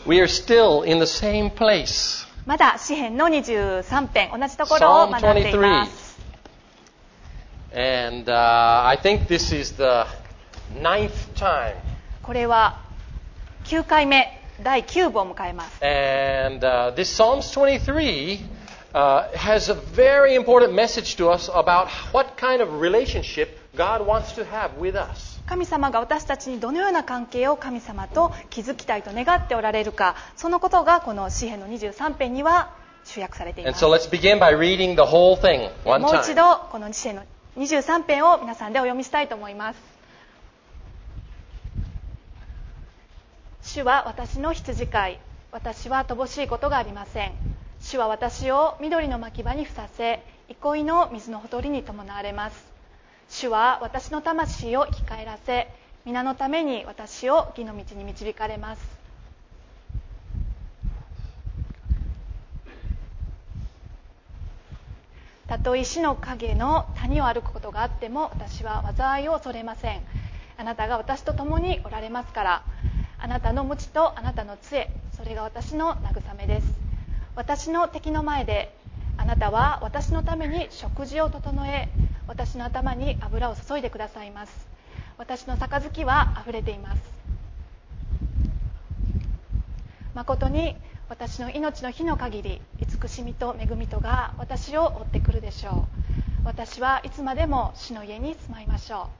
We are still in the same place. まだ詩編の23編、同じところを学んでいます。 And I think this is the 9th time. これは9回目、第9部を迎えます。 And this Psalms 23 has a very important message to us about what kind of relationship God wants to have with us. 神様が私たちにどのような関係を神様と築きたいと願っておられるか、そのことがこの詩編の23編には集約されています。 And so let's begin by reading the whole thing one time. もう一度この詩編の23編を皆さんでお読みしたいと思います。主は私の羊飼い、私は乏しいことがありません。主は私を緑の牧場にふさせ、憩いの水のほとりに伴われます。主は私の魂を生き返らせ、皆のために私を義の道に導かれます。たとえ死の影の谷を歩くことがあっても、私は災いを恐れません。あなたが私と共におられますから。あなたの鞭とあなたの杖、それが私の慰めです。私の敵の前であなたは私のために食事を整え、私の頭に油を注いでくださいます。私の杯はあふれています。誠に私の命の日の限り、慈しみと恵みとが私を追ってくるでしょう。私はいつまでも主の家に住まいましょ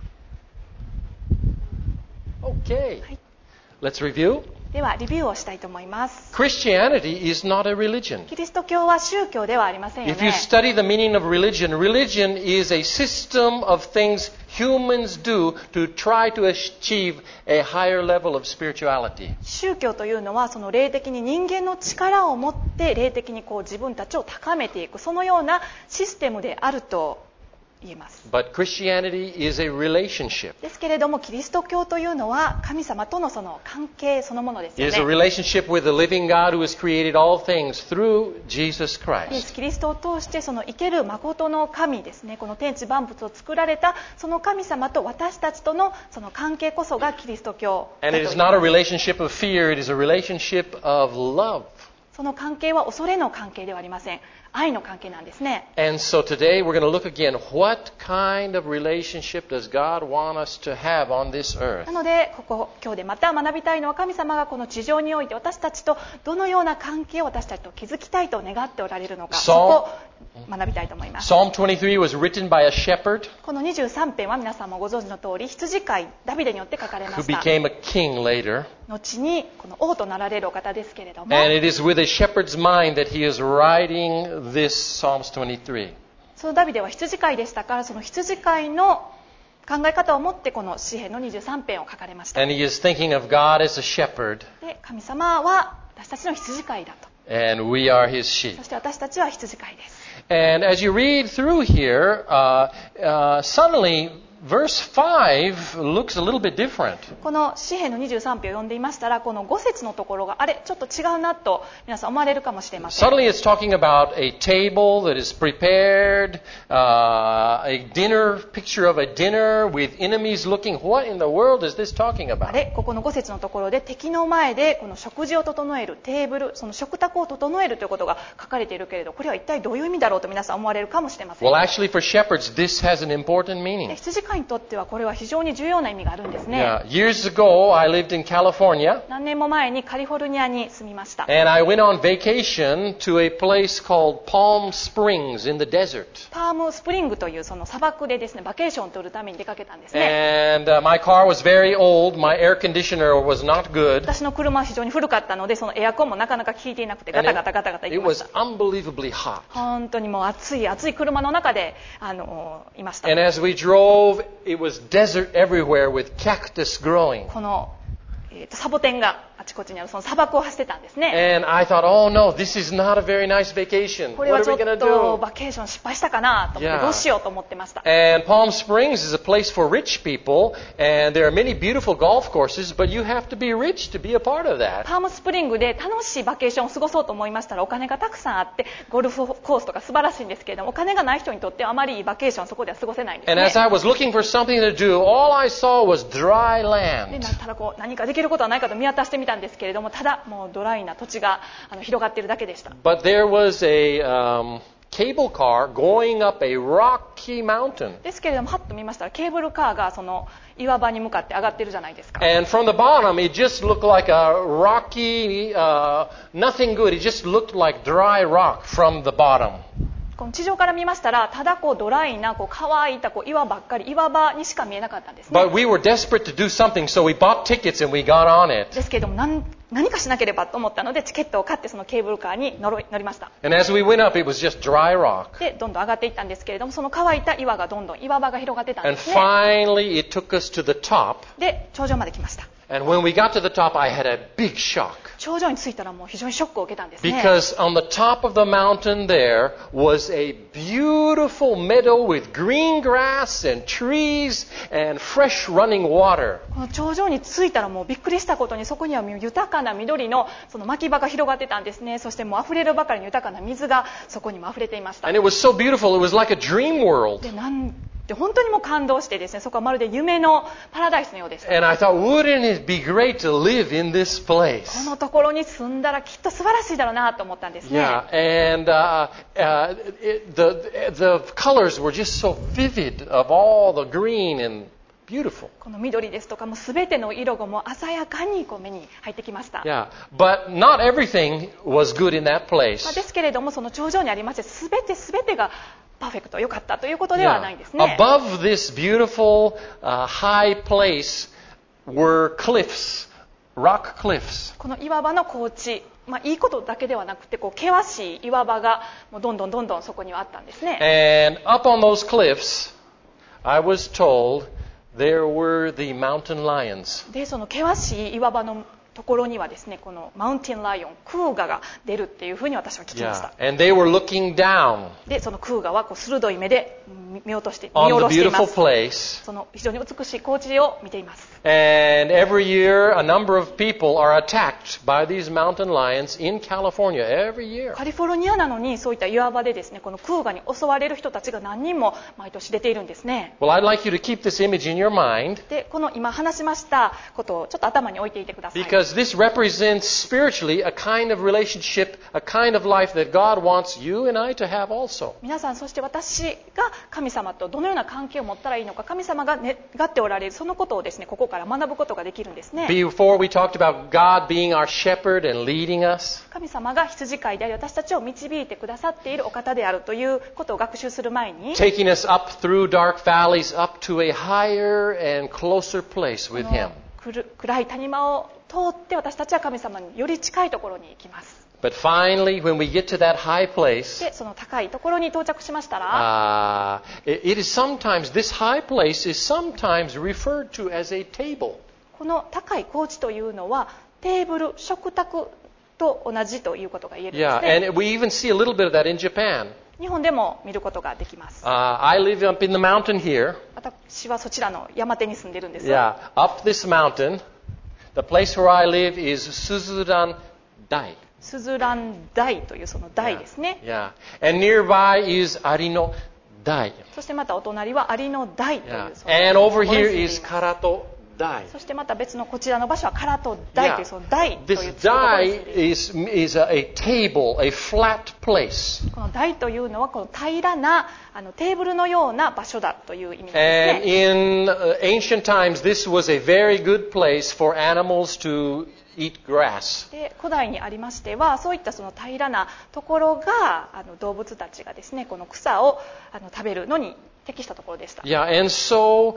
う。Okay. はい、 Let's review. ではリビューをしたいと思います。 Christianity is not a religion. キリスト教は宗教ではありませんよね。 If you study the meaning of religion, religion is a system of things humans do to try to achieve a higher level of spirituality. 宗教というのはその霊的に人間の力を持って霊的に自分たちを高めていく、そのようなシステムであると言えます。 But Christianity is a relationship. ですけれどもキリスト教というのは神様とのその関係そのものですよ It is a ね。 relationship with the living God who has created all things through Jesus イエ Christ. ス・キリストを通してその生ける誠の神ですね、この天地万物を作られたその神様と私たちとのその関係こそがキリスト教だ And と it 言い is ます。 not a relationship of fear, it is a relationship of love. その関係は恐れの関係ではありません。愛の関係なんですね。 And so today we're going to look again, what kind of relationship does God want us to have on this earth? なので今日でまた学びたいのは、神様がこの地上において私たちとどのような関係を私たちと築きたいと願っておられるのか、そこを学びたいと思います。 Psalm 23 was written by a shepherd この23編は皆さんもご存知の通り、羊飼いダビデによって書かれま who した。 became a king later. 後にこの王となられるお方ですけれども、 And it is with a shepherd's mind that he is writing this Psalms 23. そのダビデは羊飼いでしたから、その羊飼いの考え方を持ってこの詩編の23編を書かれました。 And he is thinking of God as a shepherd, で、神様は私たちの羊飼いだと。 and we are his sheep. そして私たちは羊飼いです。 And as you read through here, suddenly verse 5 looks a little bit different. この詩編の23編を読んでいましたら、この5節のところがあれちょっと違うなと皆さん思われるかもしれません。 Suddenly it's talking about a table that is prepared, a dinner, picture of a dinner with enemies looking. What in the world is this talking あ about? れここの5節のところで敵の前でこの食事を整えるテーブル、その食卓を整えるということが書かれているけれど、これは一体どういう意味だろうと皆さん思われるかもしれません。 Well, actually for shepherds, this has an important で meaning. 羊飼いにとってはこれは非常に重要な意味があるんですね。 Yeah. Years ago, I lived in California, 何年も前にカリフォルニアに住みました。 and I went on vacation to a place called Palm Springs in the desert. パームスプリングというその砂漠でですね、バケーションを取るために出かけたんですね。 And my car was very old. My air conditioner was not good. 私の車は非常に古かったので、そのエアコンもなかなか効いていなくてガタガタガタガタ It 言ってまし was た。 unbelievably hot. 本当にもう暑い車の中でいました。 And as we drove, it was desert everywhere with cactus growing. この、サボテンがあちこちにあるその砂漠を走ってたんですね。 And I thought, oh no, this is not a very nice vacation. これは What ち are ょ we っ going と to do? バケーション失敗したかなと思って Yeah. どうしようと思ってました。 And Palm Springs is a place for rich people, and there are many beautiful golf courses, but you have to be rich to be a part of that. パームスプリングで楽しいバケーションを過ごそうと思いましたら、お金がたくさんあってゴルフコースとか素晴らしいんですけれども、お金がない人にとってはあまりいいバケーションそこでは過ごせないんです And as ね。 I was looking for something to do, all I saw was dry で land. なったら何かでききることはないかと見渡してみたんですけれども、ただもうドライな土地が広がっているだけでした。 But there was a cable car going up a rocky mountain. ですけれども、はっと見ましたらケーブルカーがその岩場に向かって上がってるじゃないですか。 And from the bottom, it just looked like a rocky, nothing good. It just looked like dry rock from the bottom. この地上から見ましたら、ただドライな乾いた岩ばっかり、岩場にしか見えなかったんですね。 But we were desperate to do something, so we bought tickets and we got on it. ですけれども、何かしなければと思ったので、チケットを買ってそのケーブルカーに乗りました。 And as we went up, it was just dry rock. で、どんどん上がっていったんですけれども、その乾いた岩がどんどん岩場が広がってたんで And すね。 finally, it took us to the top. で、頂上まで来ました。 And when we got to the top, I had a big shock. 頂上に着いたらもう非常にショックを受けたんですね。 Because on the top of the mountain there was a beautiful meadow with green grass and trees and fresh running water. この頂上に着いたらもうびっくりしたことに、そこには豊かな緑のその牧場が広がってたんですね。そしてもう溢れるばかりの豊かな水がそこにも溢れていました。 And it was so beautiful, it was like a dream world. で本当にもう感動してですね、そこはまるで夢のパラダイスのようでした。 And I thought, wouldn't it be great to live in this こ place? のところに住んだらきっと素晴らしいだろうなと思ったんですね。 Yeah, and the colors were just so vivid of all the green and beautiful. この緑ですとかもう全ての色がもう鮮やかに目に入ってきました。 Yeah, but not everything was good in that で place. すけれども、その頂上にありまして全てがパーフェクト良かったということではないんですね。 Above this beautiful high place were cliffs, rock cliffs. この岩場の高地、いいことだけではなくて険しい岩場がもうどんどんそこにはあったんですね。 And up on those cliffs, I was told there were the mountain lions. でその険しい岩場のところにはですね、このマウンテンライオン、クーガが出るっていうふうに私は聞きました。 And they were looking down でそのクーガは鋭い目で見下ろしてい on ま the す。 beautiful place. その非常に美しい高地を見ています。 And every year, a number of people are attacked by these mountain lions in California every year. カリフォルニアなのにそういった岩場でですね、このクーガに襲われる人たちが何人も毎年出ているんですね。 Well, I'd like you to keep this image in your mind でこの今話しましたことをちょっと頭に置いていてください。 because this represents spiritually a kind of relationship, a kind of life that God wants you and I to have also. 皆さん、そして私が神様とどのような関係を持ったらいいのか、神様が願っておられるそのことをですね、ここから学ぶことができるんですね。 Before we talked about God being our shepherd and leading us. 神様が羊飼いであり、私たちを導いてくださっているお方であるということを学習する前に、 Taking us up through dark valleys up to a higher and closer place with Him. 暗い谷間を通って私たちは神様により近いところに行きます。 But finally, when we get to that high place, でその高いところに到着しましたら、 it is sometimes, this high place is sometimes referred to as a table. この高い高地というのはテーブル、食卓と同じということが言えるんです Yeah, ね。 and we even see a little bit of that in Japan. 日本でも見ることができます。 I live up in the mountain here. 私はそちらの山手に住んでるんです。 Yeah, up this mountain. The place where I live is Suzuran-dai. スズラン台というその台ですね。 Yeah. And nearby is Arino-dai. そしてまたお隣は有野台という Yeah. その And over ところ here に住んでい is ます。 Karato-dai. そしてまた別のこちらの場所は唐戸台というその台という This ところ dai に住んでいます。 is a table, a flat place. この台というのはこの平らなテーブルのような場所だという意味なん And ですね。 in ancient times, this was a very good place for animals to eat grass. で古代にありましては、そういったその平らなところが動物たちがですね、この草を食べるのに適したところでした。 Yeah, and so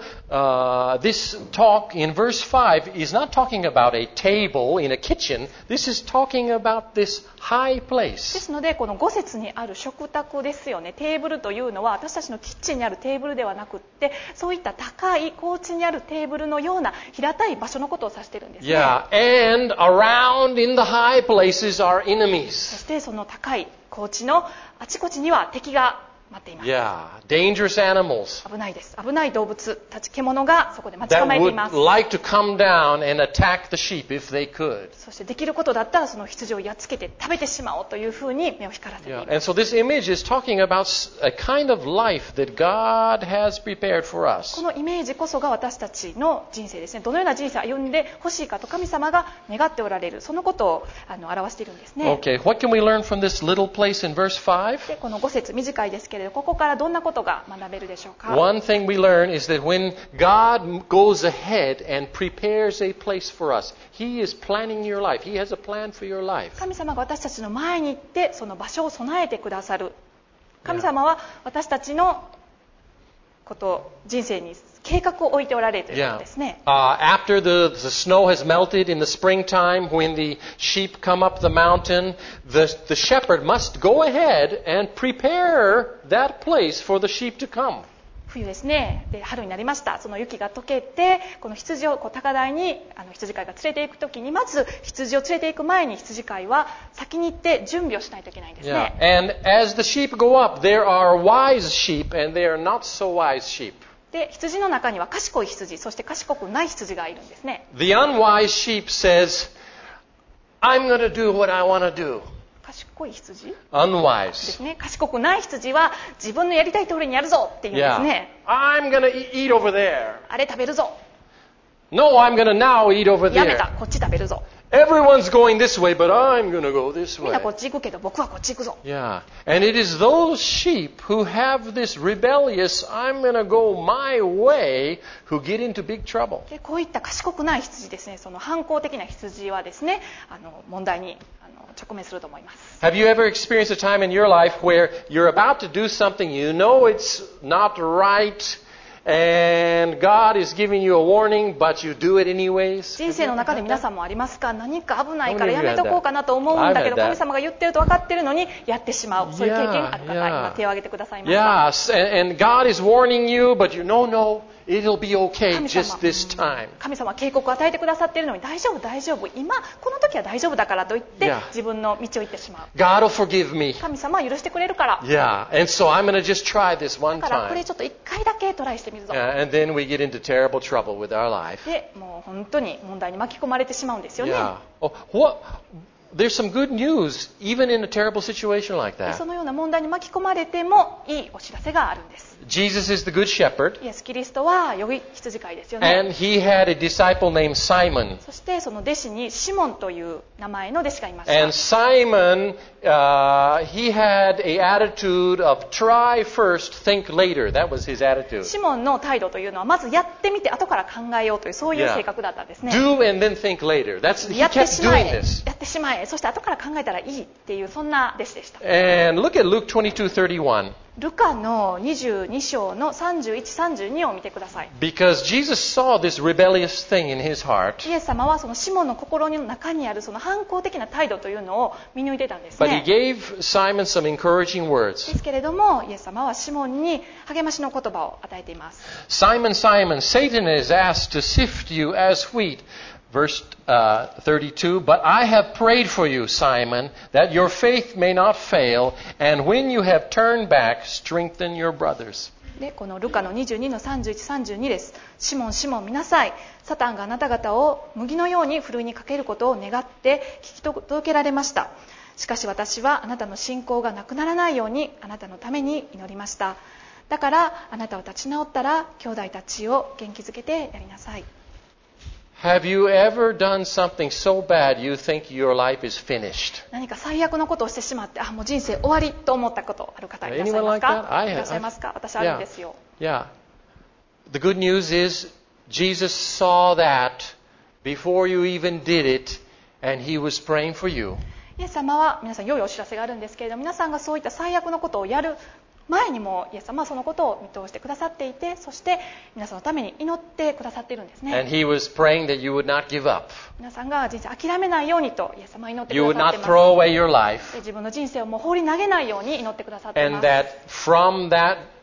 this talk in verse 5 is not talking about a table in a kitchen. This is talking about this high で place. すので、この5節にある食卓ですよね。テーブルというのは私たちのキッチンにあるテーブルではなくって、そういった高い高地にあるテーブルのような平たい場所のことを指しているんですね。 Yeah, and around in the high places are そ enemies. してその高い高地のあちこちには敵が待っています。 Yeah, dangerous animals 危ないです。危ない動物たち、獣がそこで待ち that 構えてい would ます。 like to come down and attack the sheep if they could. そしてできることだったらその羊をやっつけて食べてしまおうというふうに目を光らせてい Yeah, ます。 and so this image is talking about a kind of life that God has prepared for こ us. のイメージこそが私たちの人生ですね。どのような人生を歩んでほしいかと神様が願っておられる、そのことを表しているんですね。 Okay, what can we learn from this little place in verse 5? でこの5節短いですけれど、ここからどんなことが学べるでしょうか。 One thing we learn is that when God goes ahead and prepares a place for us, He is planning your life. He has a plan for your life. 神様が私たちの前に行ってその場所を備えてくださる。神様は私たちのこと人生に計画を置いておられるということですね。 After the snow has melted in the springtime, when the sheep come up the mountain, the shepherd must go ahead and prepare that place for the sheep to come. 冬ですね。で春になりました。その雪が溶けて、この羊を高台に羊飼いが連れて行くときに、まず羊を連れて行く前に羊飼いは先に行って準備をしないといけないんですね。 And as the sheep go up, there are wise sheep and there are not so wise sheep. で羊の中には賢い羊、そして賢くない羊がいるんですね。 The unwise sheep says, I'm going to do what I want to do. 賢い羊で Unwise. すね。賢くない羊は自分のやりたい通りにやるぞっていうんですね。 I'm going to eat over there. あれ食べるぞ。 No, I'm going to now eat over やめた。 there. こっち食べるぞ。 Everyone's going this way, but I'm going to go this みんな way. こっち行くけど僕はこっち行くぞ。 Yeah. And it is those sheep who have this rebellious, I'm going to go my way, who get into big trouble. でこういった賢くない羊ですね。その反抗的な羊はですね、問題に直面すると思います。 Have you ever experienced a time in your life where you're about to do something, you know it's not right, and God is giving you a warning, but you do it anyways? 人生の中で皆さんもありますか？何か危ないからやめとこうかなと思うんだけど、神様が言ってると分かってるのにやってしまう。そういう経験ある方、今手を挙げてくださいました。 Yes, and God is warning you, but no, it'll be okay just this time. 神様は警告を与えてくださっているのに大丈夫大丈夫、今この時は大丈夫だからと言って Yeah. 自分の道を行ってしまう。 God will forgive me. 神様は許してくれるから。 Yeah, and so I'm going to just try this one だからこれ time. ちょっと一回だけトライしてみるぞ。 And then we get into terrible trouble with our life. でもう本当に問題に巻き込まれてしまうんですよね。 Yeah. There's some good news, even in a terrible situation like でそ that. のような問題に巻き込まれてもいいお知らせがあるんです。 Jesus is the good shepherd, イエス・キリストは良い羊飼いですよ and ね。 he had a disciple named Simon. そしてその弟子にシモンという名前の弟子がいました。 And Simon, he had a attitude of try first, think later. That was his attitude. シモンの態度というのはまずやってみて後から考えようというそういう性格だったんですね。 Do and then think later. He やって kept しま doing え this. やってしまえ、そして後から考えたらいいっていうそんな弟子でした。 And look at Luke 22:31. ルカの22章の31、32を見てください。 Because Jesus saw this rebellious thing in his heart, イエス様はそのシモンの心の中にあるその反抗的な態度というのを見抜いてたんです but he ね。 gave Simon some encouraging で words. すけれどもイエス様はシモンに励ましの言葉を与えています。 Simon, Simon, Satan is asked to sift you as wheat. Verse 32, but I have prayed for you, Simon, that your faith may not fail, and when you have turned back, strengthen your brothers. でこのルカの22の31、32です。シモン、シモン見なさい。サタンがあなた方を麦のようにふるいにかけることを願って聞き届けられました。しかし私はあなたの信仰がなくならないようにあなたのために祈りました。だからあなたを立ち直ったら兄弟たちを元気づけてやりなさい。 Have you ever done something so bad you think your life is finished? 何か最悪のことをしてしまって、もう人生終わりと思ったことある方いらっしゃいますか？ Anyone like that? I have. いらっしゃいますか？私あるんですよ。 Yeah. The good news is Jesus saw that before you even did it, and he was praying for you. イエス様は皆さん良いお知らせがあるんですけれども、皆さんがそういった最悪のことをやる前にもイエス様はそのことを見通してくださっていて、そして皆さんのために祈ってくださっているんですね。 And he was praying that you would not give up. 皆さんが人生諦めないようにとイエス様は祈ってく You だ would さって not います。 throw away your life. で自分の人生をもう放り投げないように祈ってくださっていま And す。 that from that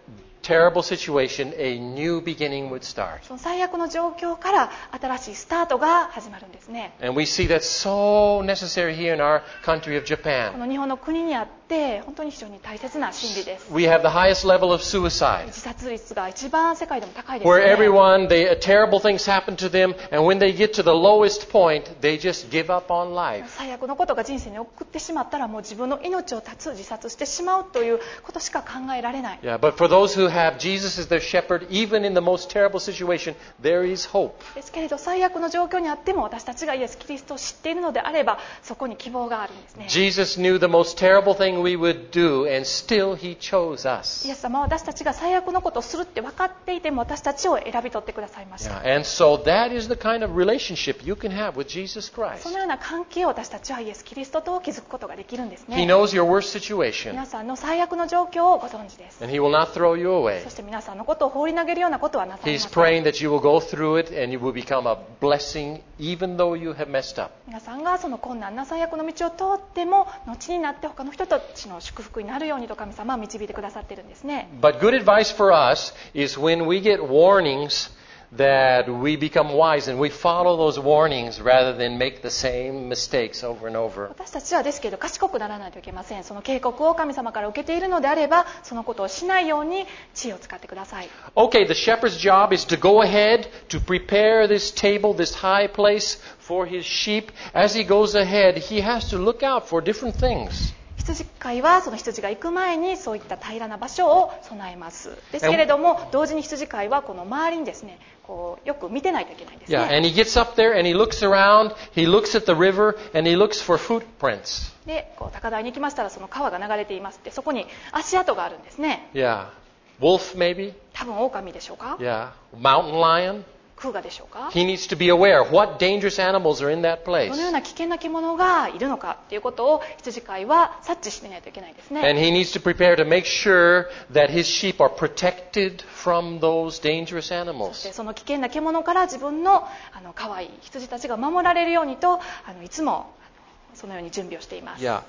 terrible situation, a new beginning would start. その最悪の状況から新しいスタートが始まるんですね。 And we see that's so necessary here in our country of こ Japan. の日本の国にあって本当に非常に大切な真理です。 We have the highest level of suicide, 自殺率が一番世界でも高いです where ね。 everyone, terrible things happen to them, and when they get to the lowest point, they just give up on life. 最悪のことが人生に起こってしまったらもう自分の命を絶つ、自殺してしまうということしか考えられない。 Yeah, but for those who have Jesus as their shepherd, even in the most terrible situation, there is hope. ですけれど最悪の状況にあっても私たちがイエス・キリストを知っているのであればそこに希望があるんですね。 Jesus knew the most terrible thing we would do, and still He chose イ us. エス様は私たちが最悪のことをするって分かっていても私たちを選び取ってくださいました。 Yeah, and so that is the kind of relationship you can have with Jesus そ Christ. のような関係を私たちはイエス・キリストと築くことができるんです He ね。 knows your worst situation, 皆さんの最悪の状況をご存知です。 and He will not throw you away. そして皆さんのことを放り投げるようなことはなさいま He's せん。 praying that you will go through it and you will become a blessing even though you have messed up. 皆さんがその困難な最悪の道を通っても後になって他の人たちの祝福になるようにと神様は導いてくださっているんですね。 But good advice for us is when we get warnings that we become wise and we follow those warnings rather than make the same mistakes over and over. 私たちはですけど賢くならないといけません。その警告を神様から受けているのであればそのことをしないように知恵を使ってください。 Okay, the shepherd's job is to go ahead to prepare this table, this high place for his sheep. As he goes ahead, he has to look out for different things. 羊飼いはその羊が行く前にそういった平らな場所を備えます。ですけれども同時に羊飼いはこの周りにですねこうよく見てないといけないんですね。 Yeah, and he gets up there and he looks around, he looks at the river and he looks for footprints. でこう高台に行きましたらその川が流れていますってそこに足跡があるんですね。 Yeah. Wolf maybe? 多分狼でしょうか、 Yeah. Mountain lion? クーガでしょうか。 He needs to be aware what dangerous animals are in that どの place. ような危険な獣がいるのかということを羊飼いは察知していないといけないですね。 And he needs to prepare to make sure that his sheep are protected from those dangerous そして animals. その危険な獣から自分の可愛い羊たちが守られるようにといつもそのように準備をしています。 Yeah.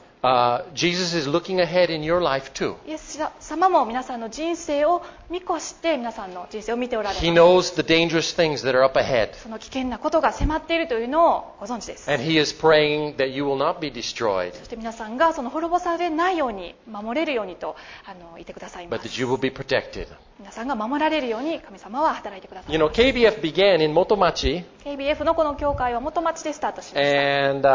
Jesus is looking ahead in your life too. イエス様も皆さんの人生を見越して皆さんの人生を見ておられます。 He knows the dangerous things that are up ahead. その危険なことが迫っているというのをご存知です。 And he is praying that you will not be destroyed, そして皆さんがその滅ぼされないように守れるようにと言ってくださいま but す。 that you will be protected. 皆さんが守られるように神様は働いてください You ま know, す。 KBF began in Motomachi, KBF のこの教会は元町でスタートしました。 and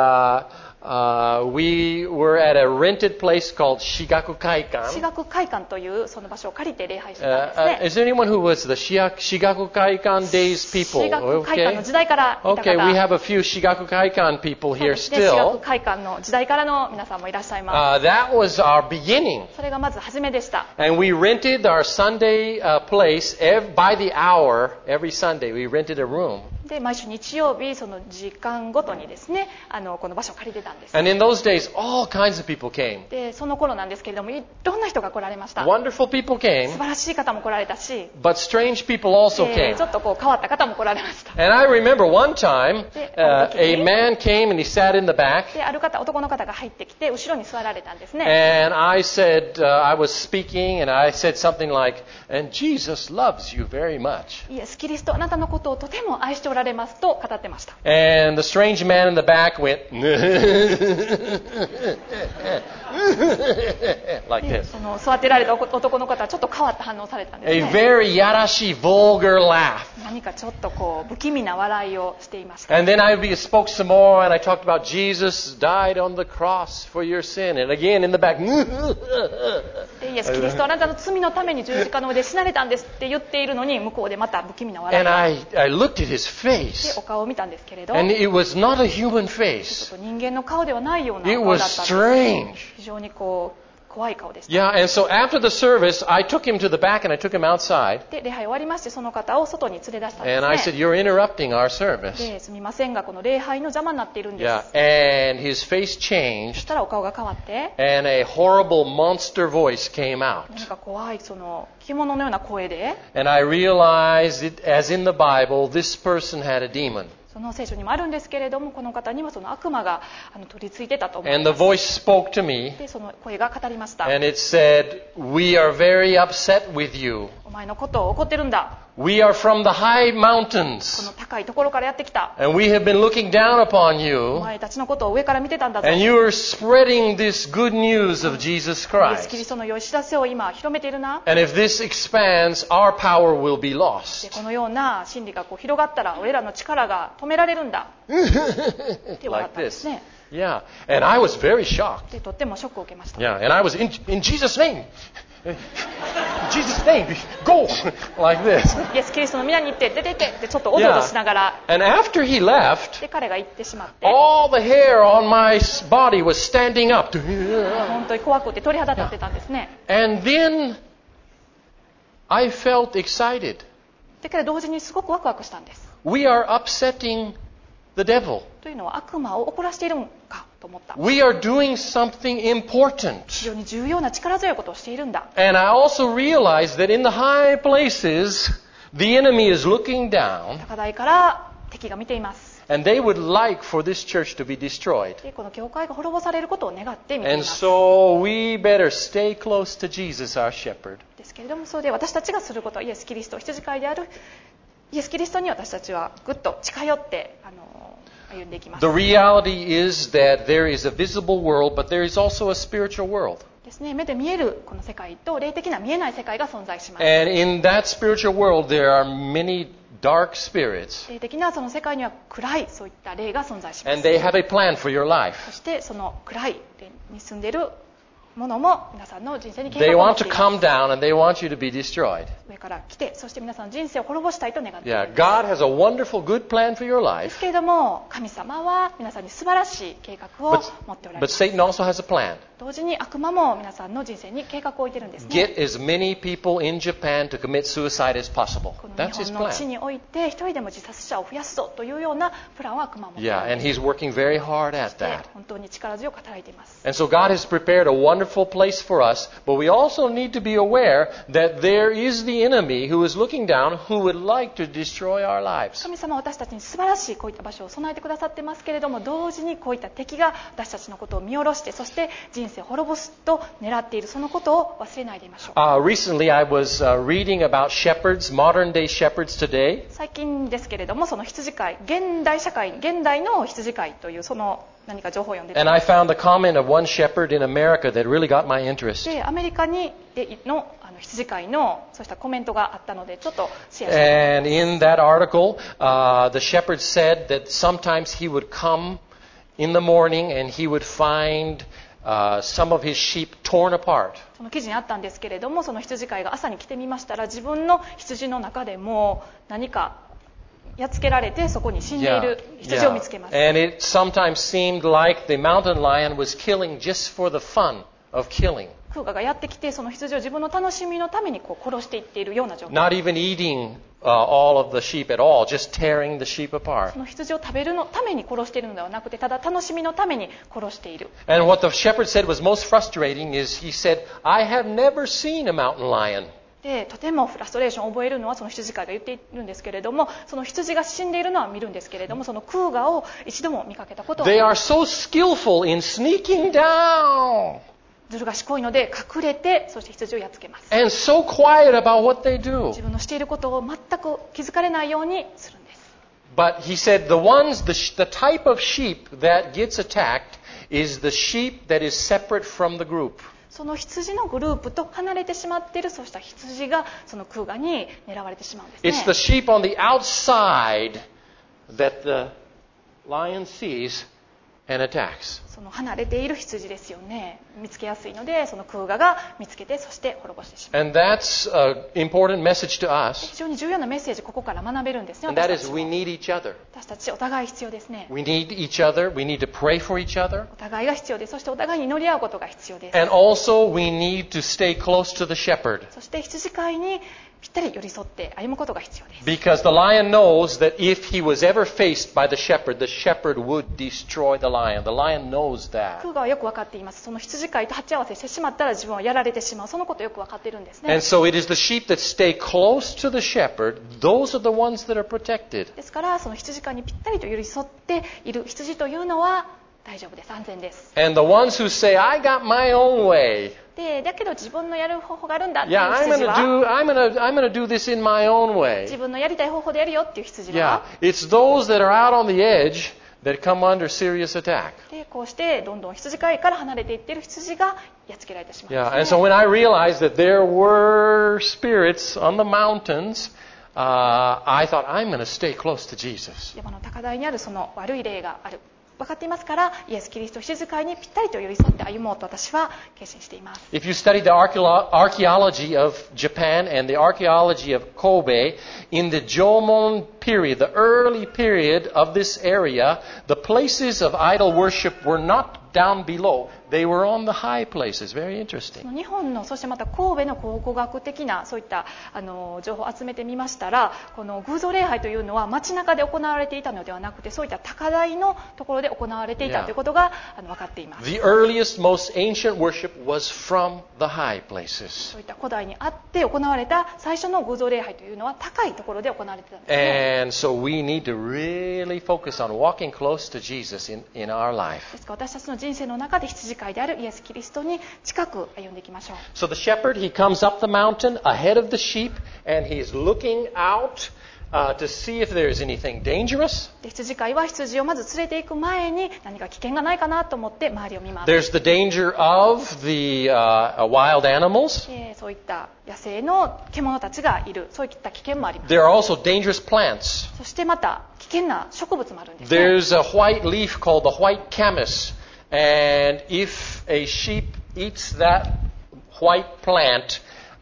we were at a rented place called Shigaku 私 Kaikan. 学会館というその場所を借りて礼拝してたんですね。 Is there anyone who was the Shigaku Kaikan days people? 私学会館の Okay. 時代からいた方、 Okay, we have a few Shigaku Kaikan people そう here ですね、私学 still. 会館の時代からの皆さんもいらっしゃいます。 That was our beginning. それがまず初めでした。 And we rented our Sunday place by the hour every Sunday. We rented a room. で毎週日曜日その時間ごとにですねこの場所を借りてたんです。 And in those days, all kinds of people came. でその頃なんですけれどもいろんな人が来られました。 Wonderful people 素 came, 晴らしい方も来られたし、 but strange people also ち came. ょっとこう変わった方も来られました。 And I remember one time, Okay. a man came and he sat in the back. である方男の方が入ってきて後ろに座られたんですね。 And I said, I was speaking and I said something like, and Jesus loves you very much. イエス・キリストあなたのことをとても愛しておられますと語ってました。 And the strange man in the back went, like で this. その座ってられた男の方はちょっと変わった反応をされたんです A ね。 very yarashi, vulgar laugh. 何かちょっとこう不気味な笑いをしていました。 And then I spoke some more and I talked about Jesus died on the cross for your sin. And again in the back, でイエス・キリストあなたの罪のために十字架の上で死なれたんですって言っているのに向こうでまた不気味な笑い and が I looked at his で face. お顔を見たんですけれど And it was not a human ちょ face. っと人間の顔ではないような It 顔 was だったんです。 strange. 非常にこう怖い顔でした。 Yeah, and so after the service, I took him to the back and I took him outside. で礼拝終わりましてその方を外に連れ出したん And I です said, ね。 you're interrupting our service. ですみませんがこの礼拝の邪魔になっているんです。 Yeah, and his face そ changed したらお顔が変わって and a horrible monster voice came out. 何か怖いその獣のような声で And I realized, as in the Bible, this person had a demon. その聖書にもあるんですけれども、この方にはその悪魔が取り付いてたと思い And ま the す。 voice spoke to me, でその声が語りました。 and it said, "We are very upset with you. お前のことを怒ってるんだ。 We are from the high こ mountains, の高いところからやってきた。 and we have been looking down upon お you, 前たちのことを上から見てたんだぞ。 and you are spreading this good news of Jesus イエス・キリ Christ. ストの良い知らせを今広めているな。 And if this expands, our power will be で lost." このような真理が広がったら俺らの力が止められるんだって笑ったんですね。 Yeah, and I was very shocked. でとってもショックを受けました。 Yeah, and I was in Jesus' name. In Jesus' name, go like this. イエス・キリストの皆に行って出て行ってってちょっとおどおどしながら、 And after he left, で彼が行ってしまって、 all the hair on my body was standing up. 本当に怖くて鳥肌立ってたんですね。 And then I felt excited. でから同時にすごくワクワクしたんです。 We are upsetting the devil. というのは悪魔を怒らせているのかと思った。 We are doing something important. 非常に重要な力強いことをしているんだ。 And I also realized that in the high places, the enemy is looking down, 高台から敵が見ています。 and they would like for this church to be destroyed. でこの教会が滅ぼされることを願って見てい And ます。 so we better stay close to Jesus, our shepherd. ですけれども、それで私たちがすることはイエス・キリスト、羊飼いであるイエス・キリストに私たちはぐっと近寄って歩んでいきます。 The reality is that there is a visible world, but there is also a spiritual world. ですね、目で見えるこの世界と霊的な見えない世界が存在します。 And in that spiritual world, there are many dark spirits, 霊的なその世界には暗いそういった霊が存在しま and す。 they have a plan for your そ life. してその暗い霊に住んでいるものも皆さんの人生に計 They 画を持 want って to います。 come down and they want you to be destroyed. 上から来て、そして皆さんの人生を滅ぼしたいと願っている Yeah, God has a wonderful, good plan for your です life, けれども、神様は皆さんに素晴らしい計画を but, 持っておられ but ます。 Satan also has a plan. 同時に悪魔も皆さんの人生に計画を置いてるんですね。 Get as many people in Japan to commit suicide as possible. この That's 日 his 本の地 plan. において一人でも自殺者を増やすぞというようなプランを悪魔は持ってい Yeah, る and he's working very hard at で that. 本当に力強く働いています。 And so God has prepared a wonderful place for us, but we also need to be aware that there is the enemy who is looking down who would like to destroy our lives. 神様は私たちに素晴らしいこういった場所を備えてくださってますけれども、同時にこういった敵が私たちのことを見下ろして、そして人生を滅ぼすと狙っているそのことを忘れないでいましょう。 Recently, I was reading about shepherds, modern day shepherds today. 最近ですけれども、その羊飼い、現代の羊飼いというその何か情報を読んでた And I found the comment of one shepherd in America that really got my interest. でアメリカの羊飼いのそうしたコメントがあったのでちょっとシェアしたいと思います。 And in that article, the shepherd said that sometimes he would come in the morning and he would find some of his sheep torn apart. その記事にあったんですけれども、その羊飼いが朝に来てみましたら、自分の羊の中でも何かやっつけられてそこに死んでいる羊を見つけます。 And it sometimes seemed like the mountain lion was killing just for the fun of killing, クーガがやってきて、その羊を自分の楽しみのために殺していっているような状況。 not even eating all of the sheep at all, just tearing the sheep apart. その羊を食べるのために殺しているのではなくて、ただ楽しみのために殺している。 And what the shepherd said was most frustrating is he said, "I have never seen a mountain lion." でとてもフラストレーションを覚えるのはその羊飼いが言っているんですけれども、その羊が死んでいるのは見るんですけれども、そのクーガを一度も見かけたことは They are so skillful in sneaking down ずる賢いので隠れて、そして羊をやっつけます。 and so quiet about what they do. 自分のしていることを全く気づかれないようにするんです。 But he said the type of sheep that gets attacked is the sheep that is separate from the group. その羊のグループと離れてしまっている、そうした羊がそのクーガに狙われてしまうんですね。 It's the sheep on the outside that the lion sees and attacks. その離れている羊ですよね。見つけやすいので、そのクーガが見つけて、そして滅ぼしてしまう。 And that's an important message to us. 非常に重要なメッセージ、ここから学べるんですね。 And that 私 is たち we も need each other. 私たちお互い必要ですね。 We need each other. We need to pray for each other. お互いが必要です。そしてお互いに祈り合うことが必要です。 And also we need to stay close to the shepherd. そして羊飼いにぴったり寄り添って歩むことが必要です。 Because the lion knows that if he was ever faced by the shepherd would destroy the lion. The lion knows that. クーガはよく分かっています。その羊飼いと鉢合わせしてしまったら自分はやられてしまう。そのことをよく分かっているんですね。 And so it is the sheep that stay close to the shepherd. Those are the ones that are protected. ですからその羊飼いにぴったりと寄り添っている羊というのは大丈夫です。安全です。 And the ones who say, I got my own way. だけど自分のやる方法があるんだっていう Yeah, I'm 羊 going は to do this in my own 自 way. 分のやりたい方法でやるよっていう羊 Yeah, は it's those that are out on the edge that come under serious attack. でこうしてどんどん羊飼いから離れていっている羊がやっつけられてしまうん Yeah, で and す so ね。 when I realized that there were spirits on the mountains, I thought, I'm going to stay close to Jesus. 山の高台にあるその悪い霊がある分かっていますからイエス・キリスト羊飼いにぴったりと寄り添って歩もうと私は決心しています。 If you study the archaeology of Japan and the archaeology of Kobe, in the Jomon period, the early period of this area, the places of idol worship were not down below. They were on the high places. Very そ interesting. の日本のそしてまた神戸の考古学的なそういった情報を集めてみましたらこの偶像礼拝というのは街中で行われていたのではなくてそういった高台のところで行われていた Yeah. ということが分かっています。 The earliest, most ancient worship was from the high places. そういった古代にあって行われた最初の偶像礼拝というのは高いところで行われていたんですね。 And so we need to really focus on walking close to Jesus in our life. ですから私たちの人生の中で羊飼いであるイエス・キリストに近く歩んでいきましょう。 So the shepherd, he comes up the mountain ahead of the sheep, and he's looking out to see if there's anything dangerous. で羊飼いは羊をまず連れて行く前に何か危険がないかなと思って周りを見ます。 There's the danger of the wild animals. そういった野生の獣たちがいるそういった危険もあります。 There are also dangerous plants. そしてまた危険な植物もあるんですね。 There's a white leaf called the white camas, and if a sheep eats that white plant,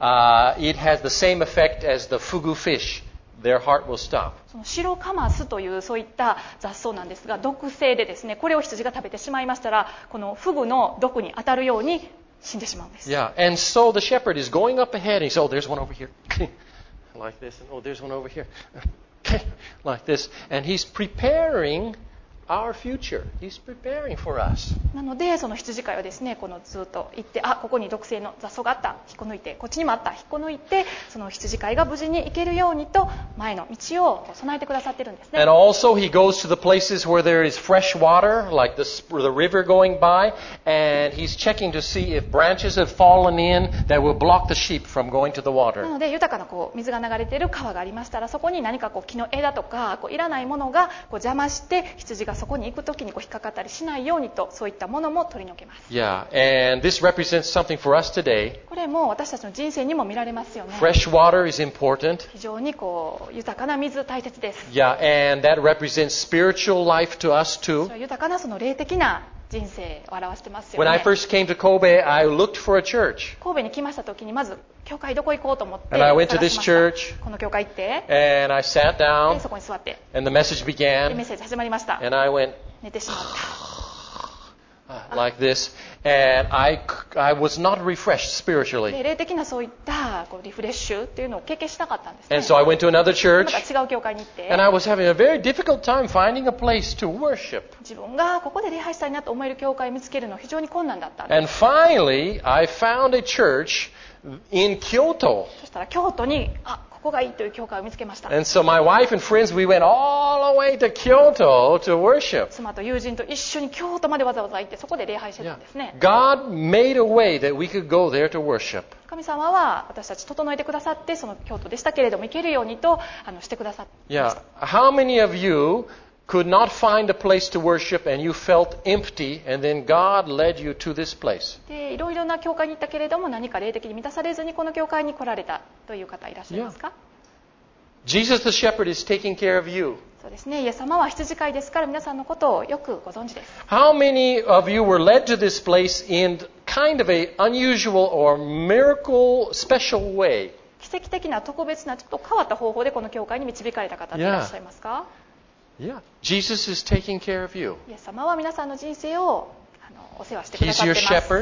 it has the same effect as the fugu fish. Their heart will stop. その白カマスというそういった雑草なんですが毒性でですねこれを羊が食べてしまいましたらこのフグの毒に当たるように死んでしまうんです。 Yeah, and so the shepherd is going up ahead, and he says, oh, there's one over here. Like this, and oh, there's one over here. Like this. And he's preparing our future. He's preparing for us. なのでその羊飼いはですねこのずっと行ってここに毒性の雑草があった引っこ抜いてこっちにもあった引っこ抜いてその羊飼いが無事に行けるようにと前の道を備えてくださってるんですね。 And also he goes to the places where there is fresh water, like the river going by, and he's checking to see if branches have fallen in that will block the sheep from going to the な water. ので豊かな水が流れている川がありましたらそこに何か木の枝とかいらないものが邪魔して羊がそこに行くときに引っかかったりしないようにとそういったものも取り除けます。 Yeah, and this represents something for us today. これも私たちの人生にも見られますよね。 Fresh water is important. 非常に豊かな水大切です。 Yeah, and that represents spiritual life to us それ too. は豊かなその霊的な人生を表してますよ When I ね。 first came to Kobe, I looked for a church. 神戸に来ましたときにまず教会どこ行こうと思って And I went to 探 this しました。 church, この教会行って and I sat で down, そこに座って and the message で began, メッセージ始まりました。 and I went 寝てしまった。 like this, and I was not refreshed spiritually. で霊的なそういったリフレッシュっていうのを経験しなかったんですね。 And so I went to another ま church, た違う教会に行って and I was having a very difficult time finding a place to worship. 自分がここで礼拝したいなと思える教会を見つけるの非常に困難だったんです。 And finally, I found a church in Kyoto. そしたら京都にここがいいという教会を見つけました。 And so my wife and friends, we went all the way to Kyoto to worship. 妻と友人と一緒に京都までわざわざ行ってそこで礼拝してたんですね。 God made a way that we could go there to worship. 神様は私たち整えてくださってその京都でしたけれども行けるようにとしてくださってまし Yeah. た。 How many of you could not find a place to worship and you felt empty and then God led you to this place? でいろいろな教会に行ったけれども何か霊的に満たされずにこの教会に来られたという方いらっしゃいますか？ Jesus the shepherd is taking care of you. そうですね。イエス様は羊飼いですから皆さんのことをよくご存知です。 How many of you were led to this place in kind of a unusual or miracle special way? 奇跡的な特別なちょっと変わった方法でこの教会に導かれた方っていらっしゃいますか？ Yeah. Jesus is taking care of you. イエス様は皆さんの人生をお世話してくだ He's さって your ます。 shepherd.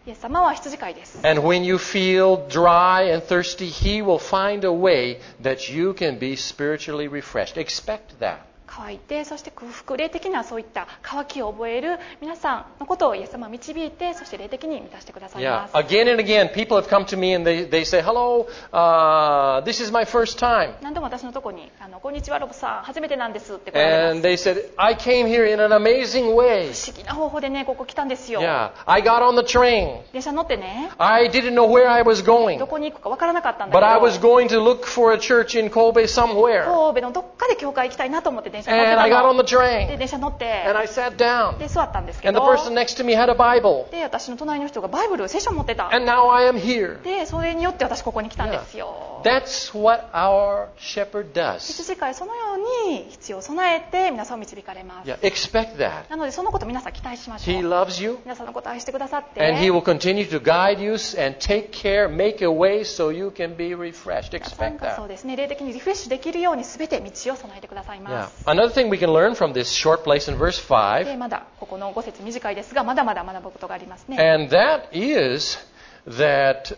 イエス様は羊飼いです。 And when you feel dry and thirsty, He will find a way that you can be spiritually refreshed. Expect that. 乾いて、そして空腹、霊的なそういった渇きを覚える皆さんのことをイエス様は導いて、そして霊的に満たしてください Yeah. ます。 Again and again, people have come to me and they say, hello, this is my first time. 何度も私のところにこんにちはロブさん、初めてなんですって来られ And ます。 they said, I came here in an amazing way. 不思議な方法でね、ここ来たんですよ。 Yeah. I got on the train. 電車乗ってね、 I didn't know where I was going. どこに行くかわからなかったんだ But I け was ど、 going to look for a church in Kobe somewhere. 神戸のどっかで教会行きたいなと思って電車乗って And I got た on の。 the で、 train. 電車乗って And I sat down. で座ったんですけ And the ど、 person next to me had a Bible. で、私の隣の人がバイブル、聖書を持ってた。 And now I am here. で、それによって私ここに来たんですよ。 That's what our shepherd does. 羊飼い、そのように必要を備えて皆さんを導かれます。 Yeah, expect that. なのでそのこと皆さん期待しましょ He う。 loves you. 皆さんのことを愛してくださって、 And He will continue to guide you and take care, make a way so you can be refreshed. 皆さん Expect がそう that. ですね、霊的にリフレッシュできるように全て道を備えてください Yeah. ます。 Another thing we can learn from this short place in verse 5, で、まだここの5節短いですが、まだまだ学ぶことがありますね。 and that is that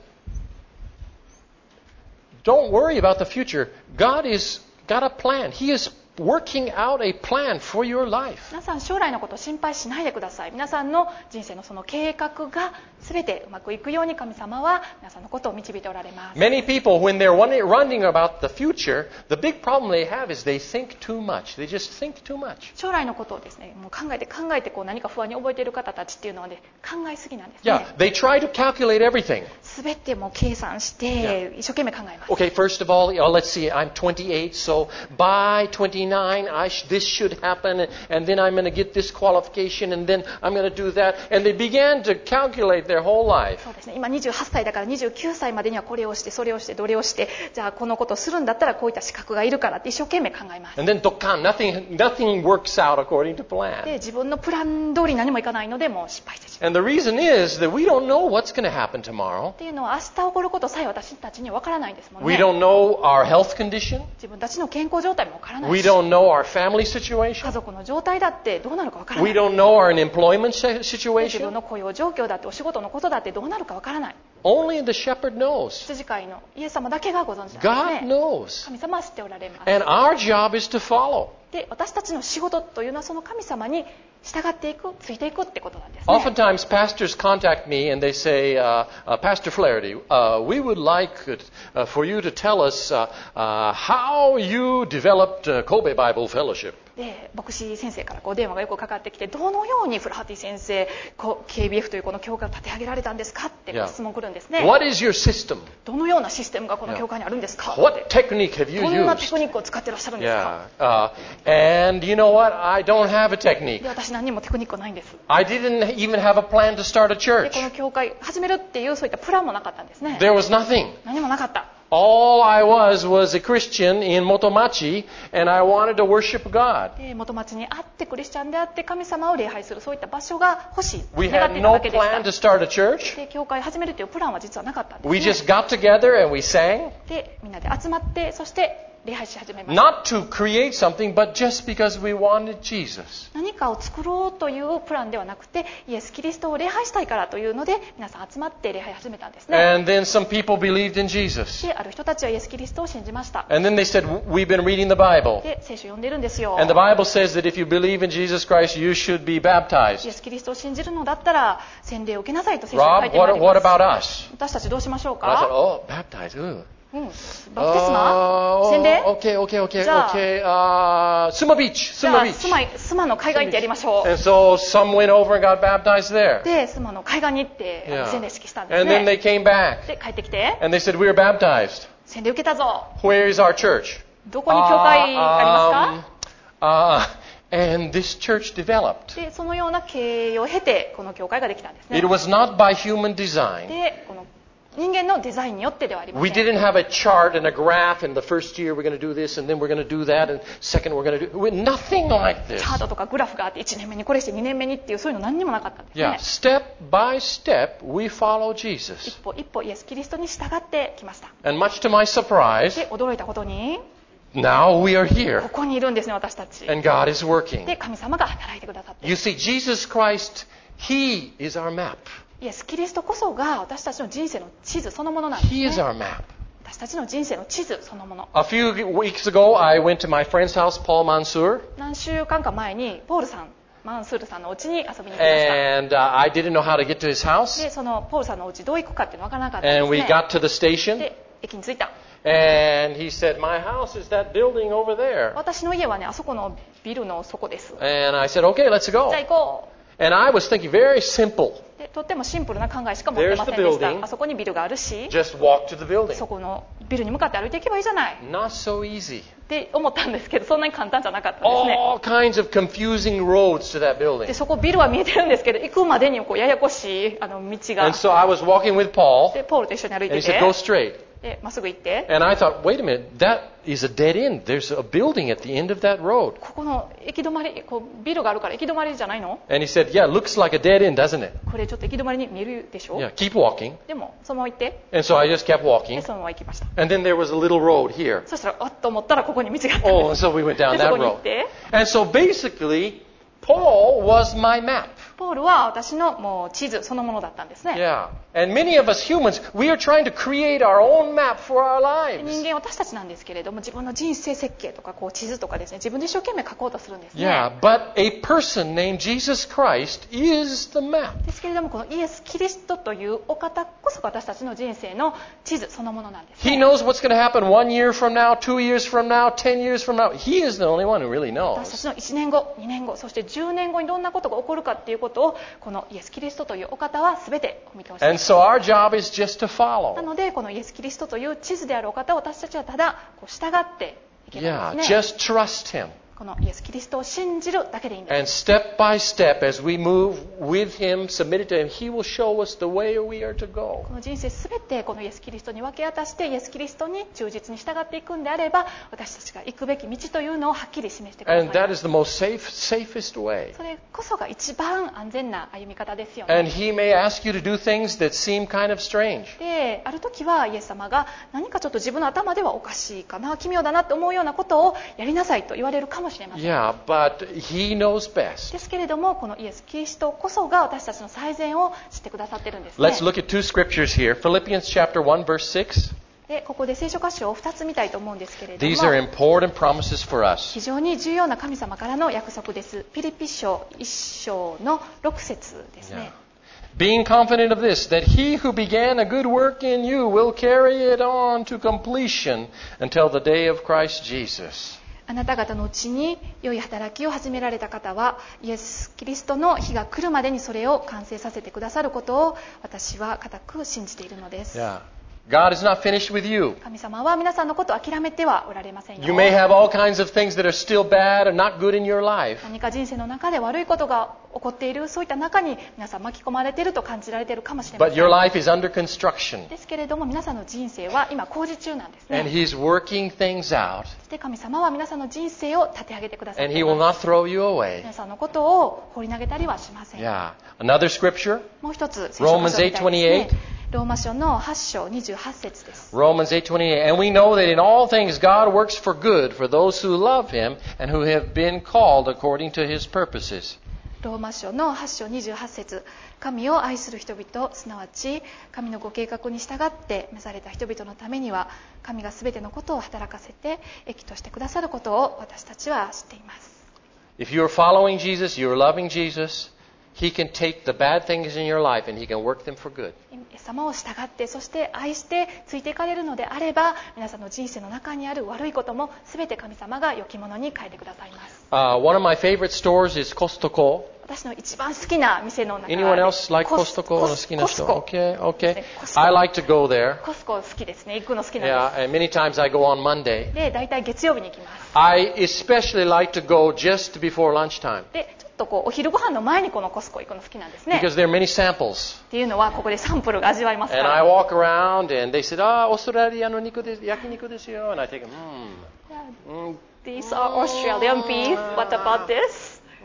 don't worry about the future. God has got a plan. He is working out a plan for your life. 皆さん将来のことを心配しないでください。皆さんの人生のその計画が全てうまくいくように神様は皆さんのことを導いておられます。 Many people, when they're wondering about the future, the big problem they have is they think too much. They just think too much. 将来のことをですね、もう考えてこう何か不安に覚えている方たちっていうのはね、考えすぎなんです Yeah, ね。 they try to calculate everything. 全てもう計算して一生懸命考えます。 Okay, first of all, let's see, I'm 28, so by 29, this should happen, and then I'm going to get this qualification, and then I'm going to do that. And they began to calculate their whole life. そうですね、今28歳だから29歳までにはこれをしてそれをしてどれをして、じゃあこのことをするんだったらこういった資格がいるからって一生懸命考えます。 And then, dokan, nothing works out according to で、 plan. 自分のプラン通り何もいかないのでもう失敗してしまう。 And the reason is that we don't know what's going to happen tomorrow. っていうのは明日起こることさえ私たちには分からないんですもん We ね。 don't know our health condition. 自分たちの健康状態も分からない We し、 don't know our family 家 situation. 族の状態だってどうなるか分からな We い。 don't know our employment 自分 situation. の雇用状況だってお仕事のことだってどうなるか分からない。 Only the shepherd knows. 羊飼いのイエス様だけがご存知なん God ですね。 knows. 神様は知っておられます。 And our job is to follow. で、私たちの仕事というのはその神様に従っていく、ついていくってことなんですね。 Oftentimes, pastors contact me and they say, Pastor Flaherty, we would like for you to tell us how you developed Kobe Bible Fellowship. で、牧師先生からこう電話がよくかかってきて、どのようにフラハティ先生、KBF というこの教会を立て上げられたんですかってこう Yeah. 質問来るんですね。 What is your system? どのようなシステムがこの教会にあるんですかって。 What technique have you どんなテ used? クニックを使ってらっしゃるんですか。 Yeah. And you know what? I don't have a technique. で、私何にもテクニックはないんです。 I didn't even have a plan to start a で、 church. この教会始めるっていうそういったプランもなかったんですね。 There was nothing. 何もなかった。 All I was a Christian in Motomachi, and I wanted to worship God. で、元町にあってクリスチャンであって神様を礼拝するそういった場所が欲しい。 We 願っ had ていた no だけでし plan た to。start a church. で、教会始めるというプランは実はなかったんです We ね。 just got together and we sang. で、みんなで集まってそして礼拝し始めました。 Not to create something, but just because we wanted Jesus. 何かを作ろうというプランではなくて、イエス・キリストを礼拝したいからというので皆さん集まって礼拝始めたんですね。 And then some people believed in Jesus. で、ある人たちはイエス・キリストを信じました。 And then they said, we've been reading the Bible. で、聖書を読んでるんですよ。 And the Bible says that if you believe in Jesus Christ, you should be イエ baptized. ス・キリストを信じるのだったら洗礼を受けなさいと聖書に書 Rob, いてあり what ます。 about us? 私たちどうしましょう I said, か。 oh, baptized. Ooh. バプテスマ？洗礼？ Okay. じゃあ、 Suma Beach. じゃ Suma あ Beach. スマの海岸行ってやりましょう。 And so some went over and got baptized there. で、スマの海岸に行って洗 Yeah. 礼式したんです And then ね。 they came back で、帰ってきて and they said, we were baptized. 洗礼受けたぞ。 Where is our church? どこに教会ありますか？ And this church developed. で、そのような経緯を経てこの教会ができたんですね。 It was not by human design. で、この人間のデザインによってではありま We せん。 didn't have a chart and a graph, and the first year we're going to do this, and then we're going to do that, and second we're going to do... Nothing like チ this. ャートとかグラフがあって1年目にこれして2年目にっていうそういうの何にもなかったんです Yeah, ね。 step by step, we follow Jesus. 一歩一歩イエス・キリストに従ってきました。 And much to my surprise, で、驚いたことに now we are こ here, こにいるんですね、私たち。 and God is working. で、神様が働いてくださって。 You see, Jesus Christ, He is our map. イエス・キリストこそが私たちの人生の地図そのものなんです He is ね。 our map. 私たちの人生の地図そのもの。 A few weeks ago, I went to my friend's house, Paul Mansour, 何週間か前にポールさん、マンスールさんのお家に遊びに行きました。 and I didn't know how to get to his house. で、そのポールさんのお家どう行くかっていうの分からなかったんです And we ね。 got to the station, で、駅に着いた。 and he said, "My house is that building over there." 私の家はね、あそこのビルの底です。 And I said, "Okay, let's じゃ go." あ行こ And I was thinking very simple. う。で、とってもシンプルな考えしか持ってませんでし There's the た。 building. あそこにビルがあるし、 Just walk to the building. そこのビルに向かって歩いていけばいいじゃない Not so easy. って思ったんですけど、そんなに簡単じゃなかったんですね。 All kinds of confusing roads to that で、 building. そこビルは見えてるんですけど、行くまでにこうややこしい道が。 And so I was walking with Paul, で、ポールと一緒に歩い and て he て said, "Go straight." で、まっすぐ行って、 And I thought, wait a minute, that is a dead end. There's a building at the end of that road. ここの行き止まり、こうビルがあるから行き止まりじゃないの？ And he said, "Yeah, looks like a dead end, doesn't it?" これちょっと行き止まりに見えるでしょ？ Yeah, keep walking. でもそのまま行って、 And so I just kept で walking. そのまま行きました。 And then there was a little road here. そしたらあっと思ったらここに道があったん Oh, で and す。 so we went down でそ that こに行っ road. て、 And so basically, Paul was my map. ポールは私のもう地図そのものだったんですね。 Yeah. And many of us humans, we are trying to create our own map for our 人 lives. 間私たちなんですけれども、自分の人生設計とかこう地図とかですね、自分で一生懸命書こうとするんですね。 Yeah, but a person named Jesus Christ is the map. ですけれども、このイエス・キリストというお方こそ私たちの人生の地図そのものなんです、 He ね。 knows what's going to happen 1 year from now, 2 years from now, 10 years from now. He is the only one who really 私た knows. ちの1年後、2年後、そして10年後にどんなことが起こるかっていうことを、このイエス・キリストというお方は全てお見通しで And す。 so our job is just to な follow. ので、このイエス・キリストという地図であるお方を私たちはただこう従っていけば Yeah, いいですね。 just trust Him. このイエス・キリストを信じるだけでいいんです。 And step by step, as we move with Him, submitted to Him, He will show us the way we are to go. この人生すべてこのイエス・キリストに分け渡してイエス・キリストに忠実に従っていくんであれば、私たちが行くべき道というのをはっきり示してください And that is the most safest way. それこそが一番安全な歩み方ですよ And ね。 He may ask you to do things that seem kind of strange. で、ある時はイエス様が何かちょっと自分の頭ではおかしいかな、奇妙だなって思うようなことをやりなさいと言われるかもしれません。 Yeah, but He knows best. ですけれども、このイエス・キリストこそが私たちの最善を知ってくださってるんですね。 Let's look at two scriptures here. Philippians chapter 1, verse 6. で、ここで聖書箇所を2つ見たいと思うんですけれど These are も、 important promises for us. 非常に重要な神様からの約束です。ピリピ書1章の6節ですね。 Being confident of this, that He who began a good work in you will carry it on to completion until the day of Christ Jesus. あなた方のうちに良い働きを始められた方は、イエス・キリストの日が来るまでにそれを完成させてくださることを私は固く信じているのです。 Yeah. God is not finished with you. 神様は皆さんのことを諦めてはおられませんよ。 You may have all kinds of things that are still bad and not good in your life. 何か人生の中で悪いことが起こっている、そういった中に皆さん巻き込まれていると感じられているかもしれま But せん。 your life is under construction. ですけれども、皆さんの人生は今工事中なんです And ね。 He's working things out. そして神様は皆さんの人生を立て上げてくださっ And て He い will ま not す。 throw you away. 皆さんのことを放り投げたりはしません。 Yeah. Another scripture, もう一つ聖書箇所を見たいです Romans ね。ローマ書の8章28節です。 Romans 8:28. And we know that in all things God works for good for those who love Him and who have been called according to His purposes. ローマ書の8章28節、神を愛する人々、すなわち神のご計画に従って召された人々のためには、神がすべてのことを働かせて益としてくださることを私たちは知っています。 If you're following Jesus, you're loving Jesus, He can take the bad things in your life and He can work them for good. イエス様を従って、そして愛してついていかれるのであれば、皆さんの人生の中にある悪いこともすべて神様が良きものに変えてくださいます。 One of my favorite stores is Costco. 私の一番好きな店の中で Anyone else like コス Costco? 好きな人? コスコ Okay, okay. コスコ I like to go there. コスコ好きですね。行くの好きなん Yeah, で and many times I go on Monday. す。で、大体月曜日に行きます。 I especially like to go just before lunchtime で、ちょっとこうお昼ご飯の前にこのコスコ行くの好きなんですね。 because there are many samples. っていうのはここでサンプルが味わえますか And I ら。 walk around and they said, "Ah, オーストラリアの肉です、焼肉ですよ." And I think, These are Australian beef. What about this?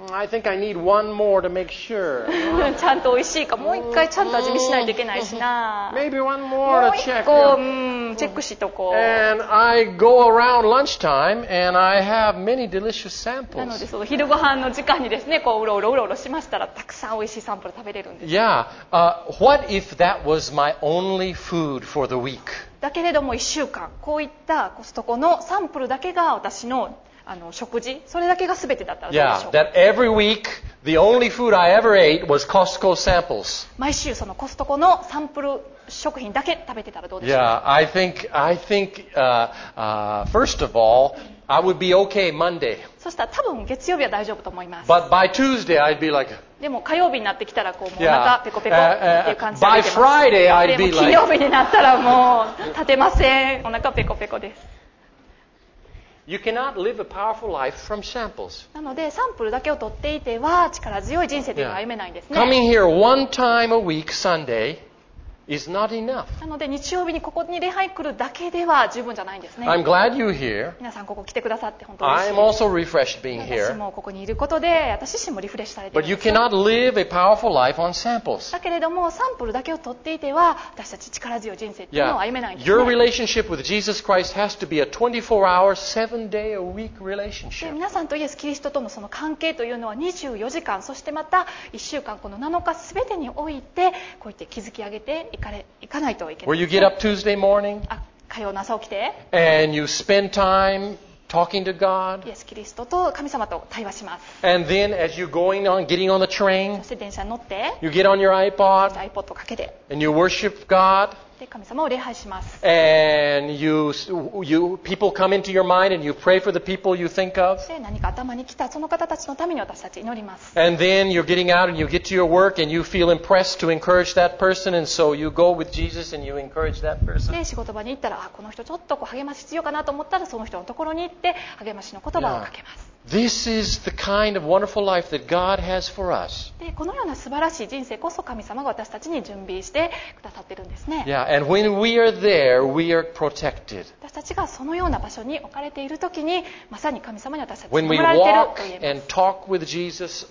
I think I need one more to make sure. ちゃんと美味しいかもう一回ちゃんと味見しないといけないしな。 Maybe one も more う to 一 check. 個、チェックしとこう。 And I go around lunchtime and I have many delicious なので samples. その昼ご飯の時間にですね、こううろうろしましたらたくさん美味しいサンプル食べれるんです。 Yeah. What if that was my only food for the week? だけれども1週間こういったコストコのサンプルだけが私の食事、それだけが全てだったらどうで Yeah. しょうか。 That every week the only food I ever ate was Costco samples. 毎週そのコストコのサンプル食品だけ食べてたらどうでしょう Yeah. か。 I think. First of all, I would be okay Monday, そしたら多分月曜日は大丈夫と思います。 but by Tuesday I'd be like. でも火曜日になってきたらこうもうお Yeah. 腹ペコペコっていう感じで出てます By Friday, I'd でも be 金曜日になったらもう立てません。お腹ペコペコです。 You cannot live a powerful life from samples. なのでサンプルだけを取っていては力強い人生というのは歩めないんですね。 Coming here one time a week, Sunday, is not enough. なので日曜日にここに礼拝来るだけでは十分じゃないんですね。 I'm glad you're here. 皆さんここ来てくださって本当に嬉しい I'm です。 also refreshed being 私 here. もここにいることで私自身もリフレッシュされてい But るん you ですよ。 cannot live a powerful life on samples. だけれどもサンプルだけを取っていては私たち力強い人生っていうのを Yeah. 歩めないんですね。 Your relationship with Jesus Christ has to be a 24-hour, 7-day-a-week で relationship. 皆さんとイエス・キリストとのその関係というのは24時間そしてまた1週間この7日すべてにおいてこうやって築き上げていかないといけな Where い you ですね。 get up Tuesday morning 火曜の朝起きて and you spend time talking to God. イエス・キリストと神様と対話します。 And then as you're getting on the そ train, して電車に乗って you get on your iPod iPod をかけて and you worship God. で神様を礼拝します。 And people come into your mind and you pray for the people you think of. で何か頭に来たその方たちのために私たち祈ります。 And then you're getting out and you get to your work and you feel impressed to encourage that person, and so you go with Jesus and you encourage that person. で仕事場に行ったらこの人ちょっと励まし必要かなと思ったらその人のところに行って励ましの言葉をかけます。 This is the kind of wonderful life that God has for us. でこのような素晴らしい人生こそ神様が私たちに準備してくださってるんですね。 Yeah, and when we are there, we are protected. 私たちがそのような場所に置かれているときにまさに神様に私たち When 守 we られている walk と言え and ます。 talk with Jesus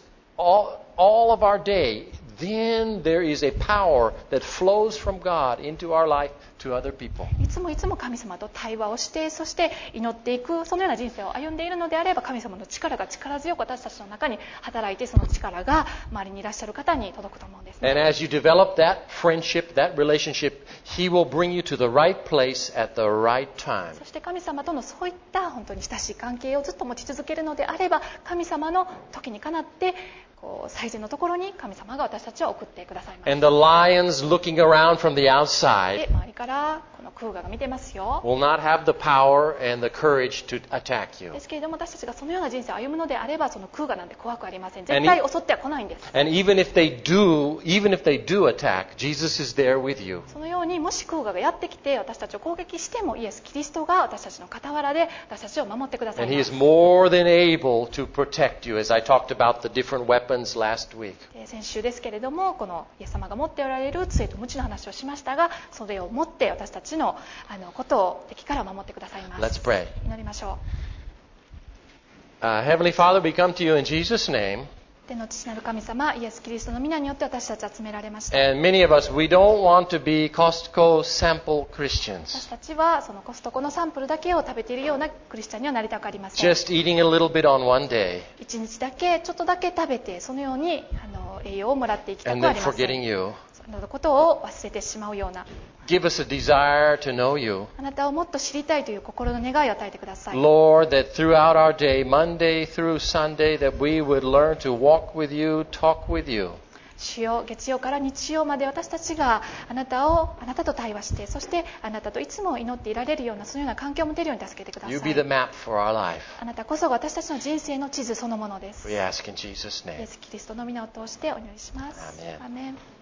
all of our day, then there is a power that flows from God into our life to other people. いつも神様と対話をしてそして祈っていくそのような人生を歩んでいるのであれば神様の力が力強く私たちの中に働いてその力が周りにいらっしゃる方に届くと思うんですね。 And as you develop that friendship, that relationship, He will bring you to the right place at the right time. そして神様とのそういった本当に親しい関係をずっと持ち続けるのであれば神様の時にかなって最善のところに神様が私たちを送ってくださいます。 And the lions looking around from the で outside 周りからこの空ガが見てますよ。 will not have the power and the courage to attack you. ですけれども私たちがそのような人生を歩むのであればその空ガなんて怖くありません。絶対襲っては来ないんです。 And even if they do attack, Jesus is there with you. そのようにもし空ガがやってきて私たちを攻撃してもイエス・キリストが私たちの傍らで私たちを守ってください And He ま is す。 more than able to protect you, as I talked about the different weapons last week. 先週ですけれどもこのイエス様が持っておられる杖と鞭の話をしましたがそれを持って私たちのことを敵から守ってくださいます。 Let's pray. 祈りましょ Heavenly Father, we come to you in Jesus' name. う。天の父なる神様イエス・キリストの皆によって私たちは集められました。 And many of us, we don't want to be Costco sample 私 Christians. たちはそのコストコのサンプルだけを食べているようなクリスチャンにはなりたくありません。 Just eating a little bit on one day 一日だけちょっとだけ食べてそのように栄養をもらっていきた and くあ then りませ forgetting ん。 you. そのことを忘れてしまうような Give us a desire to know you. あなたをもっと知りたいという心の願いを与えてください。 Lord, that throughout our day, Monday through Sunday, that we would learn to walk with you, talk with you. 主よ月曜から日曜まで私たちがあなたと対話してそしてあなたといつも祈っていられるようなそのような環境を持てるように助けてくださ You be the い。 map for our life. あなたこそが私たちの人生の地図そのものです。 We ask in Jesus' イエ name. ス・キリストの皆を通してお祈りします。 Amen. アーメン。